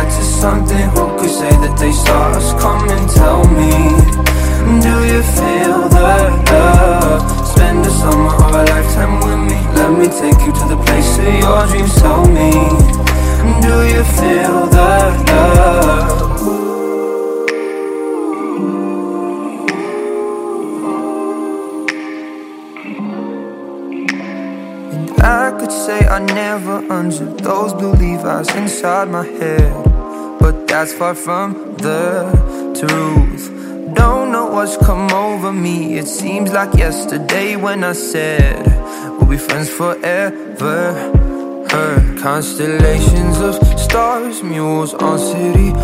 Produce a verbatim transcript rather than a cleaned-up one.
back to something. Who could say that they saw us? Come and tell me, do you feel the love? Spend the summer of a lifetime with me. Let me take you to the place of your dreams. Tell me, do you feel the love? I could say I never understood those blue Levi's inside my head, but that's far from the truth. Don't know what's come over me. It seems like yesterday when I said we'll be friends forever. Her constellations of stars, mules on city